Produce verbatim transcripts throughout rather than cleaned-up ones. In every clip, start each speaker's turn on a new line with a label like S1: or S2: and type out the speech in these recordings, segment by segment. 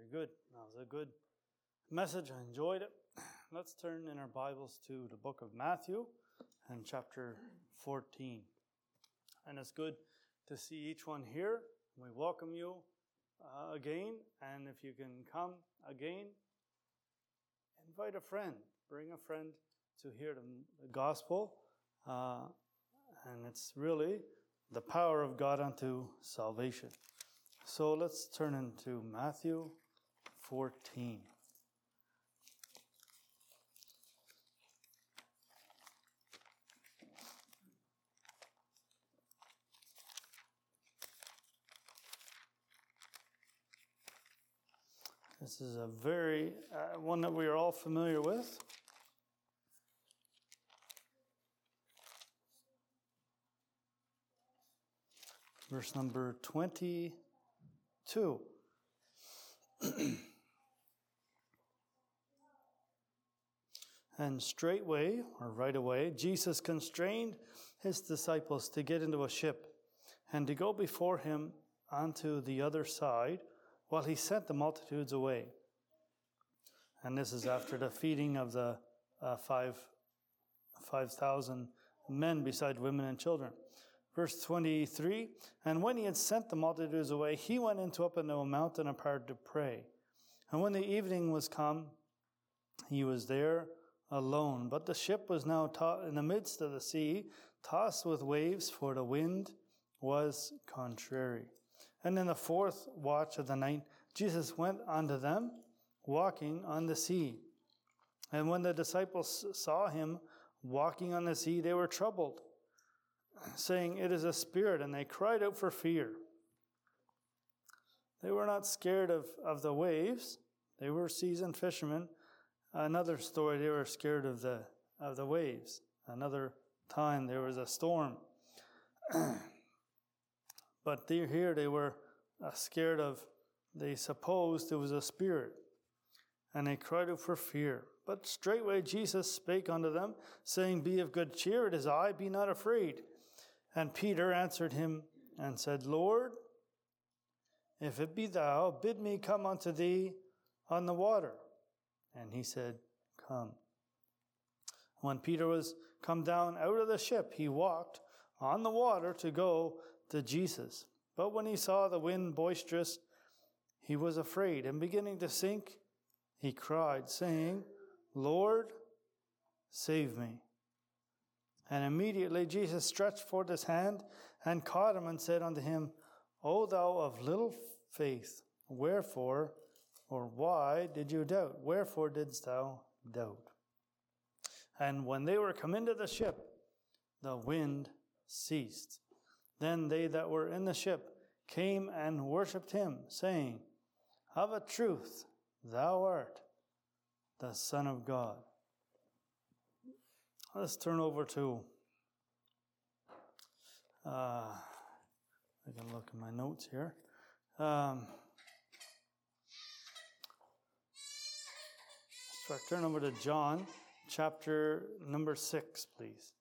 S1: Very good. That was a good message. I enjoyed it. Let's turn in our Bibles to the book of Matthew and chapter fourteen. And it's good to see each one here. We welcome you uh, again. And if you can come again, invite a friend. Bring a friend to hear the, the gospel. Uh, and it's really the power of God unto salvation. So let's turn into Matthew fourteen. This is a very, uh, one that we are all familiar with. Verse number twenty-two. And straightway, or right away, Jesus constrained his disciples to get into a ship and to go before him onto the other side, while he sent the multitudes away. And this is after the feeding of the uh, five five thousand men beside women and children. Verse twenty-three, and when he had sent the multitudes away, he went into up into a mountain apart to pray. And when the evening was come, he was there alone. But the ship was now to- in the midst of the sea, tossed with waves, for the wind was contrary. And in the fourth watch of the night, Jesus went unto them, walking on the sea. And when the disciples saw him walking on the sea, they were troubled, saying, It is a spirit, and they cried out for fear. They were not scared of, of the waves. They were seasoned fishermen. Another story, they were scared of the of the waves. Another time, there was a storm. But they, here they were uh, scared of, they supposed it was a spirit. And they cried out for fear. But straightway Jesus spake unto them, saying, Be of good cheer, it is I, be not afraid. And Peter answered him and said, Lord, if it be thou, bid me come unto thee on the water. And he said, Come. When Peter was come down out of the ship, he walked on the water to go to Jesus. But when he saw the wind boisterous, he was afraid, and beginning to sink, he cried, saying, Lord, save me. And immediately Jesus stretched forth his hand and caught him and said unto him, O thou of little faith, wherefore or why did you doubt? Wherefore didst thou doubt? And when they were come into the ship, the wind ceased. Then they that were in the ship came and worshipped him, saying, Of a truth, thou art the Son of God. Let's turn over to, uh, I can look at my notes here. Um, let's turn over to John, chapter number six, please.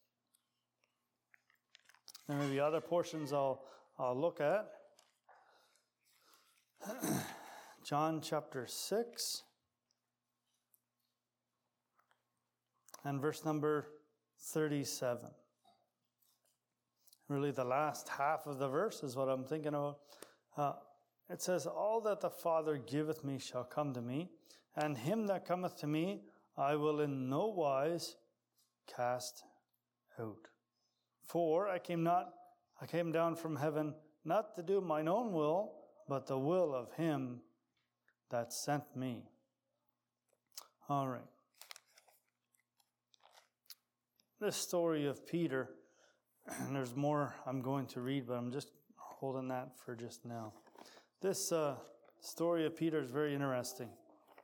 S1: There may be other portions I'll, I'll look at. John chapter six and verse number thirty-seven. Really the last half of the verse is what I'm thinking about. Uh, it says, All that the Father giveth me shall come to me, and him that cometh to me I will in no wise cast out. For I came not, I came down from heaven not to do mine own will, but the will of him that sent me. All right. This story of Peter, and there's more I'm going to read, but I'm just holding that for just now. This uh, story of Peter is very interesting.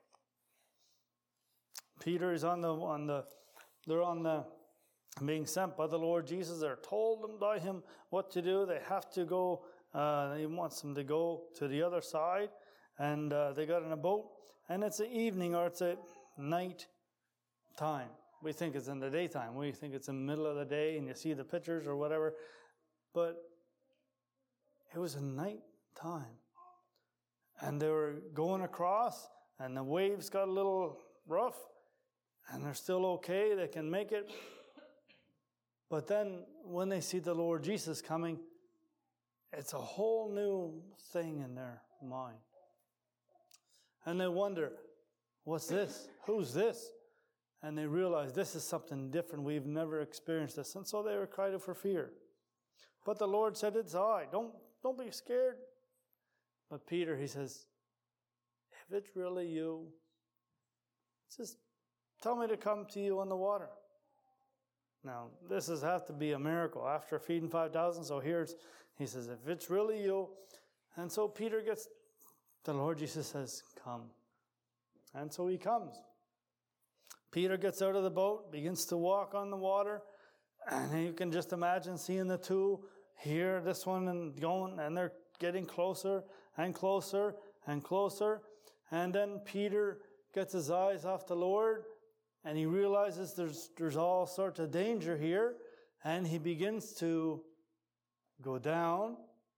S1: Peter is on the on the they're on the being sent by the Lord Jesus. They're told them by him what to do. They have to go. Uh, he wants them to go to the other side, and uh, they got in a boat, and it's the evening or it's at night time. We think it's in the daytime. We think it's in the middle of the day, and you see the pictures or whatever. But it was a night time. And they were going across, and the waves got a little rough, and they're still okay. They can make it. But then when they see the Lord Jesus coming, it's a whole new thing in their mind. And they wonder, what's this? Who's this? And they realize this is something different. We've never experienced this. And so they were cried out for fear. But the Lord said, it's I. Don't, don't be scared. But Peter, he says, if it's really you, just tell me to come to you on the water. Now, this has have to be a miracle after feeding five thousand. So here's, he says, if it's really you. And so Peter gets, the Lord Jesus says, come. And so he comes. Peter gets out of the boat, begins to walk on the water. And you can just imagine seeing the two here, this one and going, and they're getting closer and closer and closer. And then Peter gets his eyes off the Lord, and he realizes there's there's all sorts of danger here, and he begins to go down.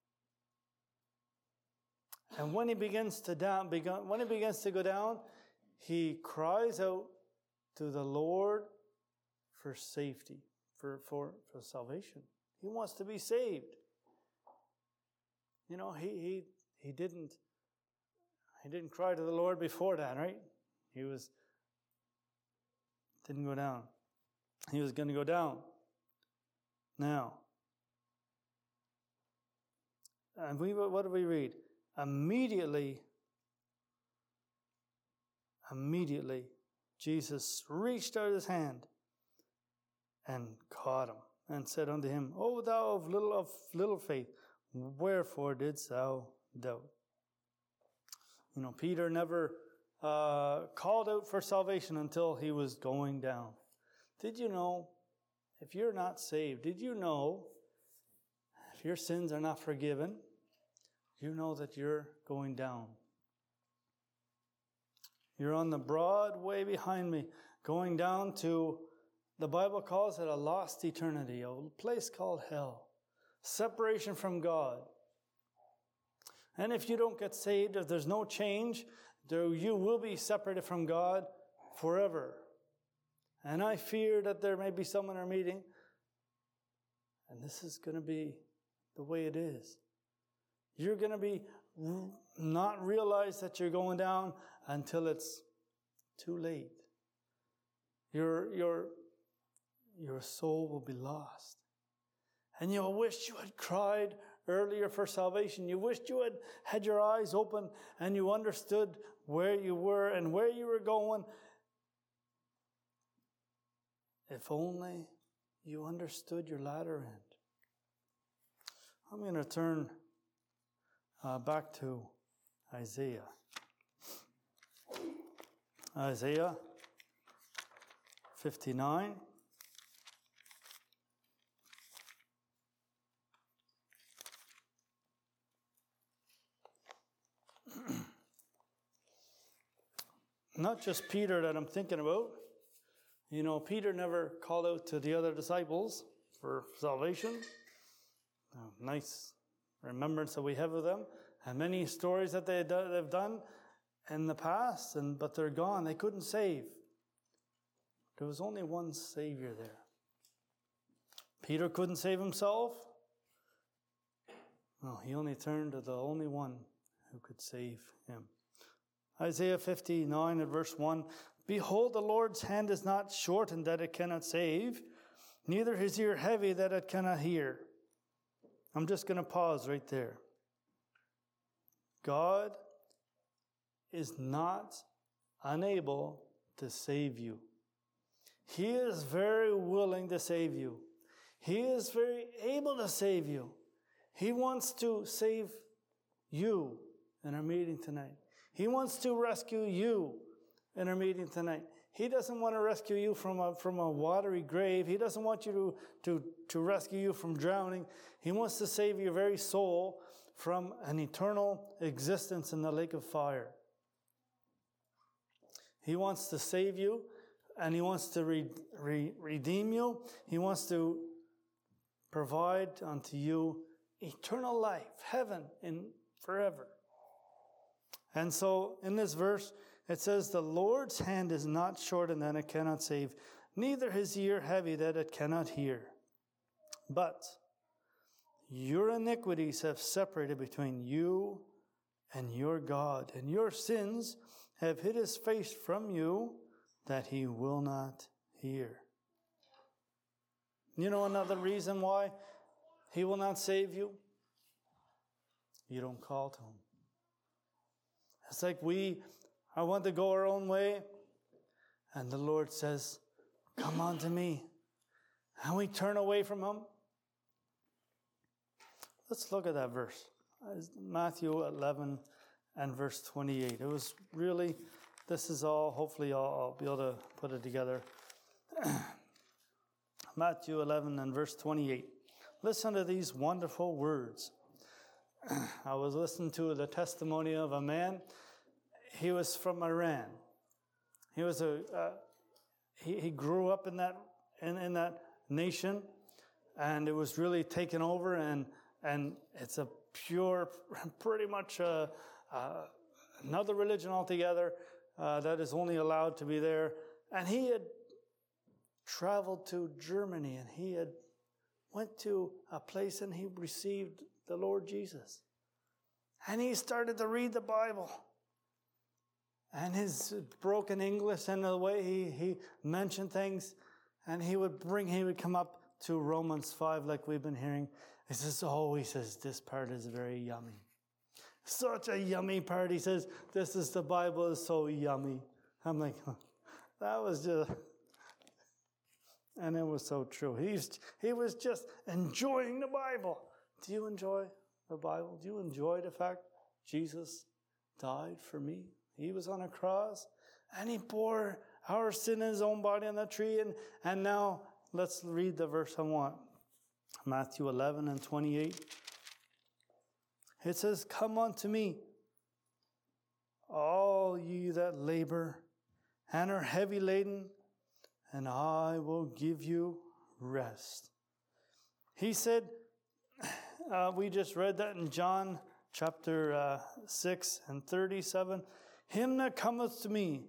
S1: And when he begins to down, begin, when he begins to go down, he cries out to the Lord for safety, for for, for salvation. He wants to be saved. You know, he he he didn't he didn't cry to the Lord before that, right? He was didn't go down. He was going to go down. Now, and we what do we read? Immediately, immediately, Jesus reached out his hand and caught him and said unto him, O thou of little of little faith, wherefore didst thou doubt? You know, Peter never uh, called out for salvation until he was going down. Did you know, if you're not saved, did you know, if your sins are not forgiven, you know that you're going down. You're on the broad way behind me, going down to, the Bible calls it a lost eternity, a place called hell. Separation from God. And if you don't get saved, if there's no change, there you will be separated from God forever. And I fear that there may be some in our meeting, and this is going to be the way it is. You're going to be not realize that you're going down until it's too late. Your, your, your soul will be lost. And you'll wish you had cried earlier for salvation. You wished you had had your eyes open and you understood where you were and where you were going. If only you understood your latter end. I'm going to turn uh, back to Isaiah. Isaiah fifty-nine. Not just Peter that I'm thinking about. You know, Peter never called out to the other disciples for salvation. Oh, nice remembrance that we have of them. And many stories that they do, they've done in the past, and but they're gone. They couldn't save. There was only one Savior there. Peter couldn't save himself. No, he only turned to the only one who could save him. Isaiah fifty-nine and verse one, Behold, the Lord's hand is not shortened that it cannot save, neither his ear heavy that it cannot hear. I'm just going to pause right there. God is not unable to save you. He is very willing to save you. He is very able to save you. He wants to save you in our meeting tonight. He wants to rescue you in our meeting tonight. He doesn't want to rescue you from a, from a watery grave. He doesn't want you to, to, to rescue you from drowning. He wants to save your very soul from an eternal existence in the lake of fire. He wants to save you, and he wants to re, re, redeem you. He wants to provide unto you eternal life, heaven in forever. And so in this verse, it says, the Lord's hand is not shortened that it cannot save, neither his ear heavy that it cannot hear. But your iniquities have separated between you and your God, and your sins have hid his face from you that he will not hear. You know another reason why he will not save you? You don't call to him. It's like we, I want to go our own way, and the Lord says, come unto me. And we turn away from him. Let's look at that verse. Matthew eleven and verse twenty-eight. It was really, this is all, hopefully I'll, I'll be able to put it together. Matthew eleven and verse twenty-eight. Listen to these wonderful words. I was listening to the testimony of a man. He was from Iran. He was a uh, he, he grew up in that in, in that nation, and it was really taken over, and and it's a pure, pretty much uh, uh, another religion altogether uh, that is only allowed to be there. And he had traveled to Germany, and he had went to a place and he received the Lord Jesus. And he started to read the Bible. And his broken English and the way he, he mentioned things, and he would bring, he would come up to Romans five like we've been hearing. He says, oh, he says, this part is very yummy. Such a yummy part. He says, this is the Bible is so yummy. I'm like, huh, that was just, and it was so true. He was, he was just enjoying the Bible. Do you enjoy the Bible? Do you enjoy the fact Jesus died for me? He was on a cross, and he bore our sin in his own body on that tree. And, and now let's read the verse I want. Matthew eleven and twenty-eight. It says, come unto me, all ye that labor and are heavy laden, and I will give you rest. He said, uh, we just read that in John chapter uh, six and thirty-seven. Him that cometh to me,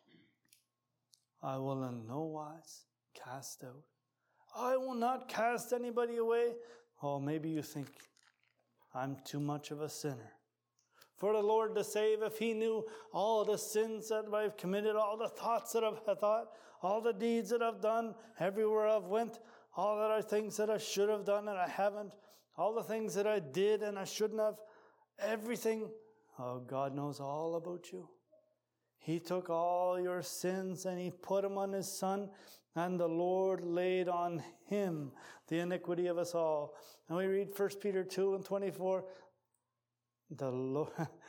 S1: I will in no wise cast out. I will not cast anybody away. Oh, maybe you think I'm too much of a sinner for the Lord to save. If he knew all the sins that I've committed, all the thoughts that I've thought, all the deeds that I've done, everywhere I've went, all the other things that I should have done and I haven't, all the things that I did and I shouldn't have, everything. Oh, God knows all about you. He took all your sins and he put them on his Son, and the Lord laid on him the iniquity of us all. And we read First Peter two and twenty-four. The Lord,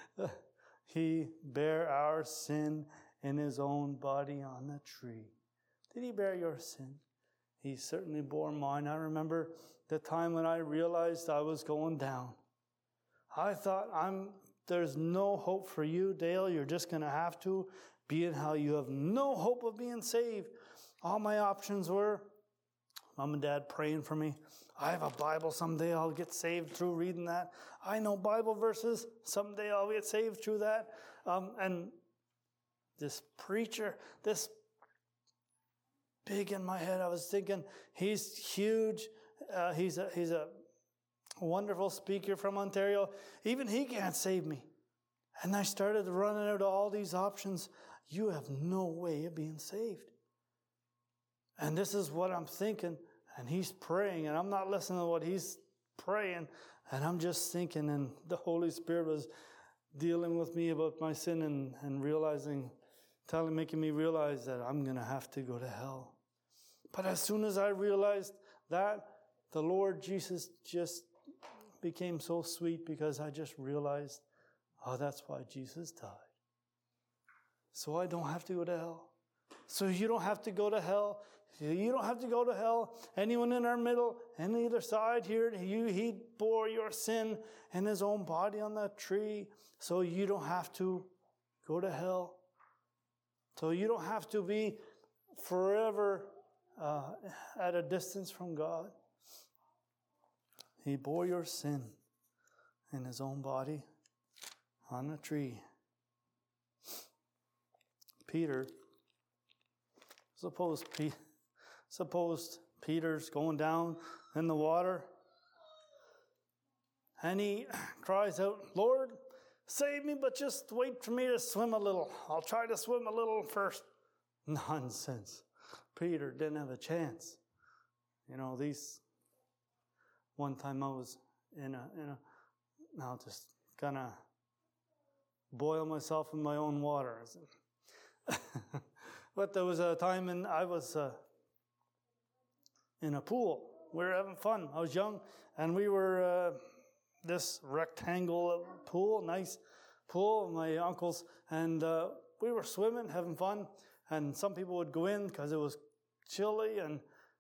S1: he bare our sin in his own body on the tree. Did he bear your sin? He certainly bore mine. I remember the time when I realized I was going down. I thought, I'm there's no hope for you, Dale. You're just going to have to, being how you have no hope of being saved. All my options were Mom and Dad praying for me. I have a Bible. Someday I'll get saved through reading that. I know Bible verses. Someday I'll get saved through that. Um, and this preacher, this big in my head, I was thinking, he's huge. Uh, he's a, he's a wonderful speaker from Ontario. Even he can't save me. And I started running out all these options. You have no way of being saved. And this is what I'm thinking. And he's praying, and I'm not listening to what he's praying. And I'm just thinking, and the Holy Spirit was dealing with me about my sin and, and realizing, telling, making me realize that I'm going to have to go to hell. But as soon as I realized that, the Lord Jesus just became so sweet, because I just realized, oh, that's why Jesus died. So I don't have to go to hell. So you don't have to go to hell. You don't have to go to hell. Anyone in our middle, and either side here, you, he bore your sin in his own body on that tree. So you don't have to go to hell. So you don't have to be forever uh, at a distance from God. He bore your sin in his own body on a tree. Peter. Suppose, Pe- suppose Peter's going down in the water, and he cries out, "Lord, save me, but just wait for me to swim a little. I'll try to swim a little first." Nonsense. Peter didn't have a chance. You know, these, one time I was in a, in a, now just gonna boil myself in my own water. But there was a time when I was uh, in a pool. We were having fun. I was young, and we were uh, this rectangle pool, nice pool, my uncle's, and uh, we were swimming, having fun, and some people would go in because it was chilly, and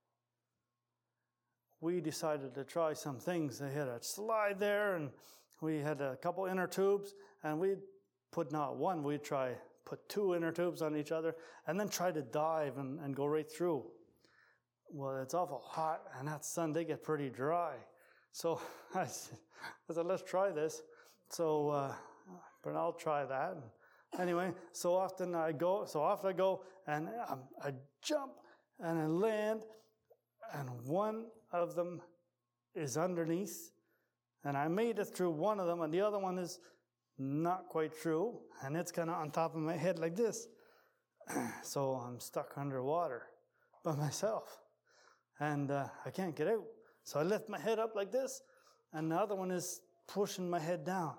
S1: we decided to try some things. They had a slide there, and we had a couple inner tubes, and we'd put not one, we'd try put two inner tubes on each other, and then try to dive and, and go right through. Well, it's awful hot, and that sun, they get pretty dry. So I said, I said let's try this. So, uh, but I'll try that. Anyway, so often I go, so off I go, and I, I jump, and I land, and one of them is underneath, and I made it through one of them, and the other one is not quite through, and it's kind of on top of my head like this. So I'm stuck underwater by myself, and uh, I can't get out. So I lift my head up like this, and the other one is pushing my head down.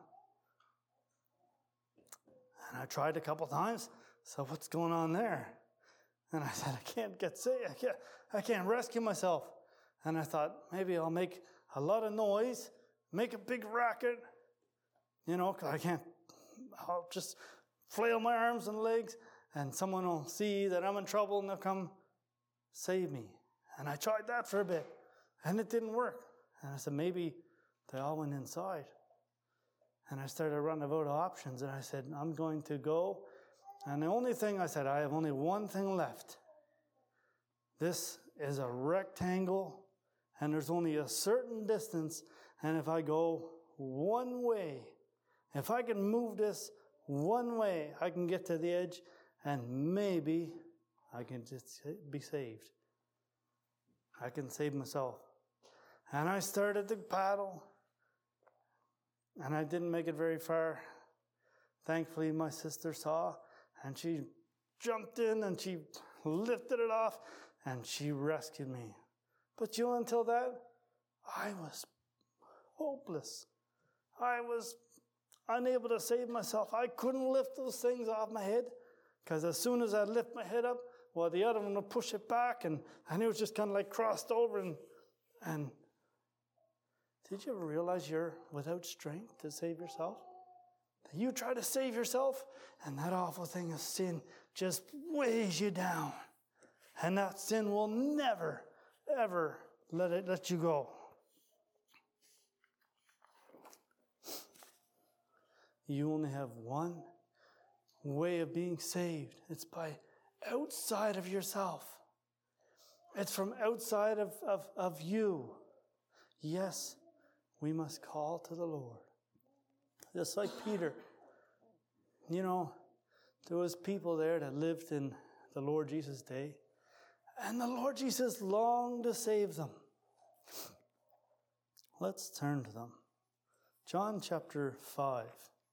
S1: And I tried a couple times. So what's going on there? And I said, I can't get saved. I can't, I can't rescue myself. And I thought, maybe I'll make a lot of noise, make a big racket, you know, because I can't, I'll just flail my arms and legs, and someone will see that I'm in trouble, and they'll come save me. And I tried that for a bit, and it didn't work. And I said, maybe they all went inside. And I started running out of options, and I said, I'm going to go. And the only thing I said, I have only one thing left. This is a rectangle, and there's only a certain distance, and if I go one way, if I can move this one way, I can get to the edge, and maybe I can just be saved. I can save myself. And I started to paddle, and I didn't make it very far. Thankfully, my sister saw, and she jumped in, and she lifted it off, and she rescued me. But you know, until that, I was hopeless. I was unable to save myself. I couldn't lift those things off my head, because as soon as I lift my head up, well, the other one would push it back, and, and it was just kind of like crossed over. And, and did you ever realize you're without strength to save yourself? You try to save yourself, and that awful thing of sin just weighs you down. And that sin will never, ever let it let you go. You only have one way of being saved. It's by outside of yourself. It's from outside of, of, of you. Yes, we must call to the Lord. Just like Peter. You know, there was people there that lived in the Lord Jesus' day, and the Lord Jesus longed to save them. Let's turn to them. John chapter five.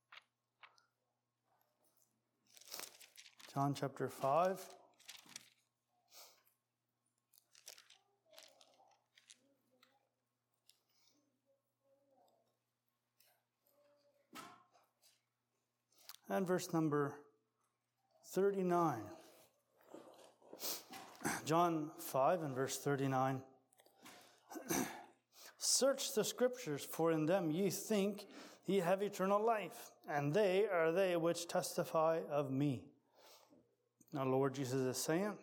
S1: John chapter five. And verse number thirty-nine. John five and verse thirty-nine. Search the scriptures, for in them ye think ye have eternal life, and they are they which testify of me. Now, Lord Jesus is saying,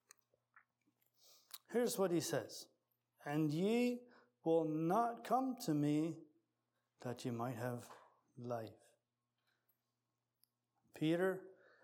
S1: here's what he says. And ye will not come to me that ye might have life. Peter,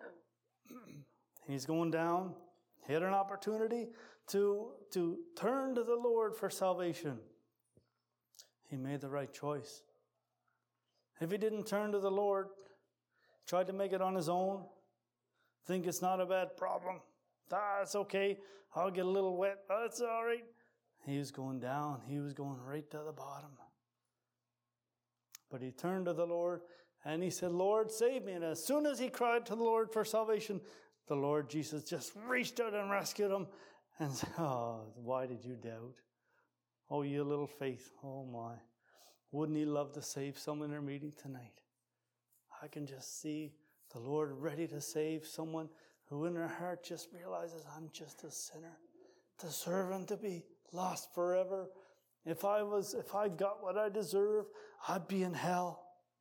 S1: he's going down. He had an opportunity to, to turn to the Lord for salvation. He made the right choice. If he didn't turn to the Lord, tried to make it on his own, think it's not a bad problem. Ah, it's okay. I'll get a little wet. Oh, it's all right. He was going down. He was going right to the bottom. But he turned to the Lord and he said, Lord, save me. And as soon as he cried to the Lord for salvation, the Lord Jesus just reached out and rescued him and said, oh, why did you doubt? Oh, you little faith. Oh, my. Wouldn't he love to save someone in our meeting tonight? I can just see the Lord ready to save someone who in their heart just realizes, I'm just a sinner, deserving to be lost forever. If I was, if I got what I deserve, I'd be in hell.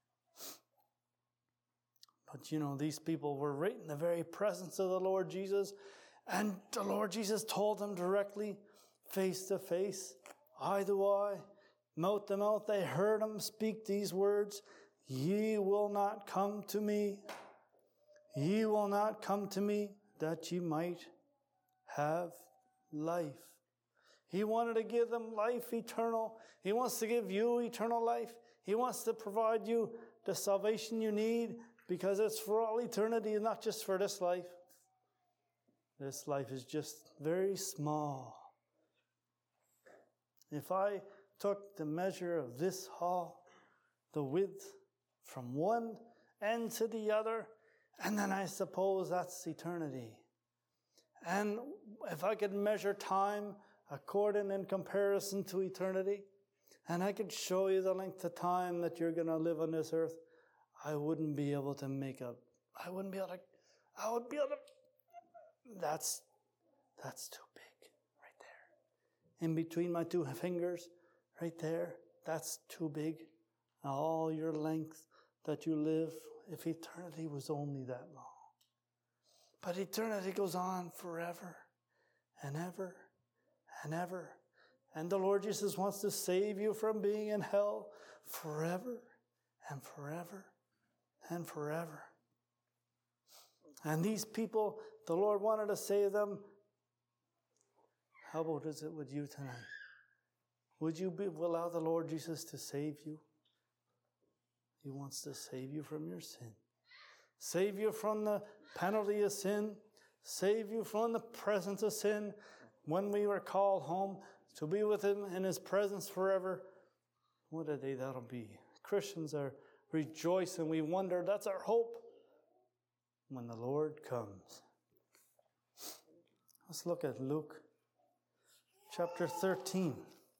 S1: But you know, these people were right in the very presence of the Lord Jesus, and the Lord Jesus told them directly, face to face, eye to eye, mouth to mouth. They heard him speak these words, ye will not come to me. Ye will not come to me that ye might have life. He wanted to give them life eternal. He wants to give you eternal life. He wants to provide you the salvation you need because it's for all eternity and not just for this life. This life is just very small. If I took the measure of this hall, the width from one end to the other, and then I suppose that's eternity. And if I could measure time according in comparison to eternity, and I could show you the length of time that you're going to live on this earth, I wouldn't be able to make a, I wouldn't be able to, I would be able to, that's, that's too big right there. In between my two fingers, right there, that's too big. All your length that you live, if eternity was only that long. But eternity goes on forever and ever and ever. And the Lord Jesus wants to save you from being in hell forever and forever and forever. And these people, the Lord wanted to save them. How about is it with you tonight? Would you be, allow the Lord Jesus to save you? He wants to save you from your sin. Save you from the penalty of sin. Save you from the presence of sin. When we were called home to be with him in his presence forever, what a day that'll be. Christians are rejoicing. We wonder, that's our hope when the Lord comes. Let's look at Luke chapter thirteen.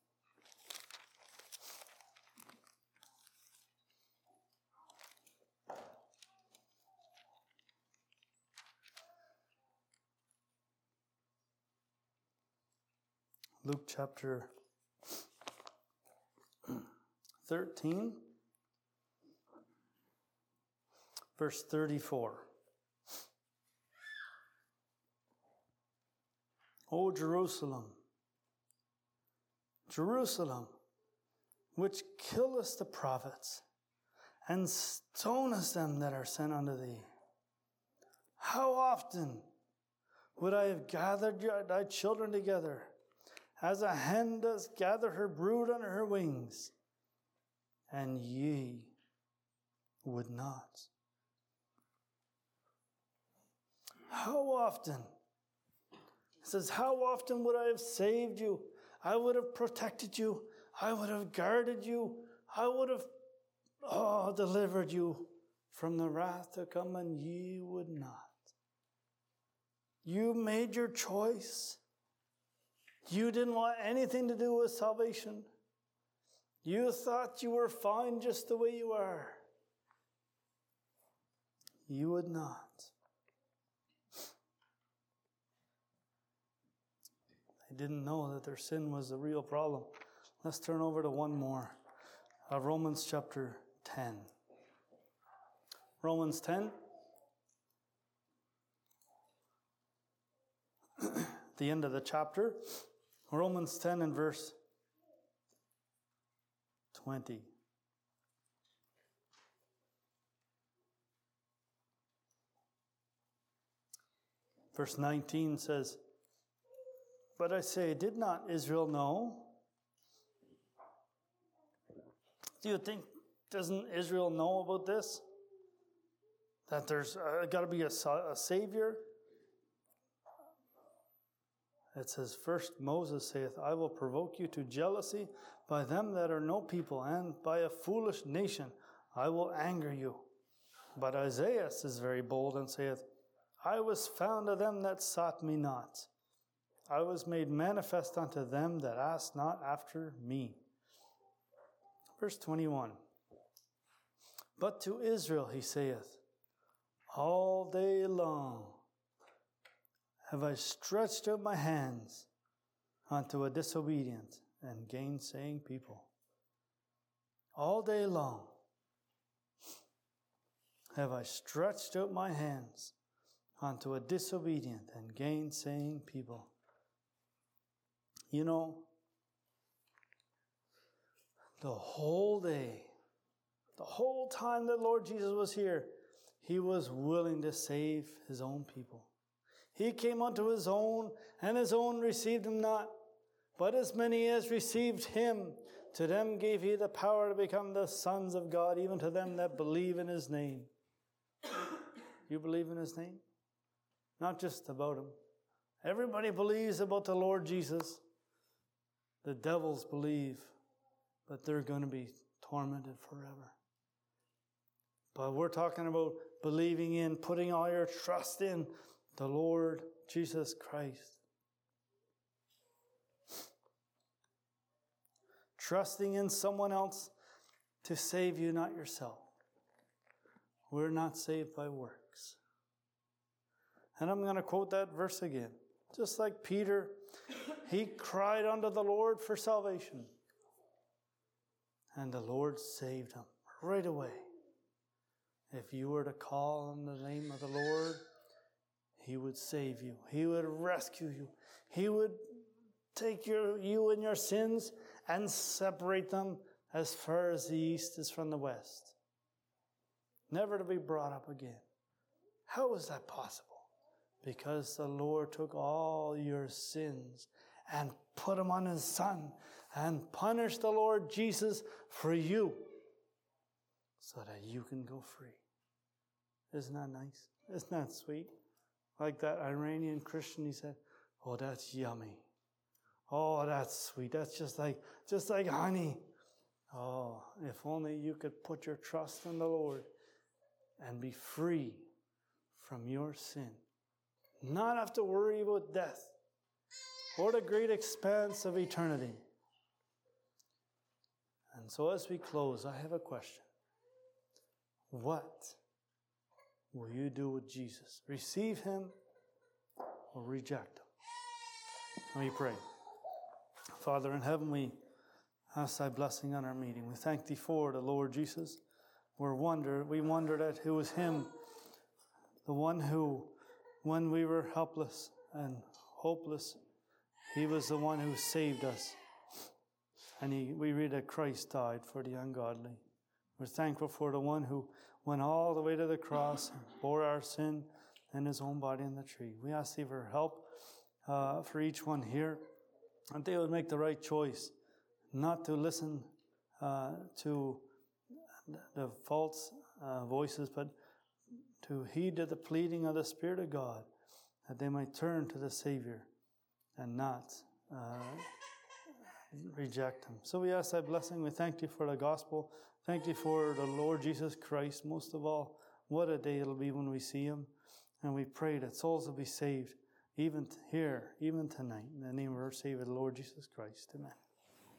S1: Luke chapter thirteen, verse thirty-four. O Jerusalem, Jerusalem, which killest the prophets, and stonest them that are sent unto thee. How often would I have gathered thy children together, as a hen does gather her brood under her wings, and ye would not. How often? It says, how often would I have saved you? I would have protected you. I would have guarded you. I would have oh, delivered you from the wrath to come, and ye would not. You made your choice. You didn't want anything to do with salvation. You thought you were fine just the way you are. You would not. They didn't know that their sin was the real problem. Let's turn over to one more. Uh, Romans chapter ten. Romans ten. The end of the chapter. Romans ten and verse twenty. Verse nineteen says, but I say, did not Israel know? Do you think, doesn't Israel know about this? that there's uh, got to be a, a Savior. It says, first Moses saith, I will provoke you to jealousy by them that are no people, and by a foolish nation I will anger you. But Isaiah is very bold and saith, I was found of them that sought me not. I was made manifest unto them that asked not after me. Verse twenty-one. But to Israel he saith, all day long have I stretched out my hands unto a disobedient and gainsaying people. All day long have I stretched out my hands unto a disobedient and gainsaying people. You know, the whole day, the whole time that Lord Jesus was here, he was willing to save his own people. He came unto his own, and his own received him not. But as many as received him, to them gave he the power to become the sons of God, even to them that believe in his name. You believe in his name? Not just about him. Everybody believes about the Lord Jesus. The devils believe, but they're going to be tormented forever. But we're talking about believing in, putting all your trust in the Lord Jesus Christ. Trusting in someone else to save you, not yourself. We're not saved by works. And I'm going to quote that verse again. Just like Peter, he cried unto the Lord for salvation. And the Lord saved him right away. If you were to call on the name of the Lord, he would save you. He would rescue you. He would take your, you and your sins and separate them as far as the east is from the west. Never to be brought up again. How is that possible? Because the Lord took all your sins and put them on his Son and punished the Lord Jesus for you so that you can go free. Isn't that nice? Isn't that sweet? Like that Iranian Christian, he said, oh, that's yummy. Oh, that's sweet. That's just like, just like honey. Oh, if only you could put your trust in the Lord and be free from your sin. Not have to worry about death or the great expanse of eternity. And so as we close, I have a question. What will you do with Jesus? Receive him or reject him? Let me pray. Father in heaven, we ask thy blessing on our meeting. We thank thee for the Lord Jesus. We're wonder, we wonder that it was him, the one who, when we were helpless and hopeless, he was the one who saved us. And he, we read that Christ died for the ungodly. We're thankful for the one who went all the way to the cross and bore our sin in his own body on the tree. We ask thee for help uh, for each one here, that they would make the right choice, not to listen uh, to the false uh, voices, but to heed to the pleading of the Spirit of God, that they might turn to the Savior and not uh, reject him. So we ask thy blessing. We thank thee for the gospel. Thank thee for the Lord Jesus Christ. Most of all, what a day it'll be when we see him. And we pray that souls will be saved, even here, even tonight. In the name of our Savior, the Lord Jesus Christ. Amen.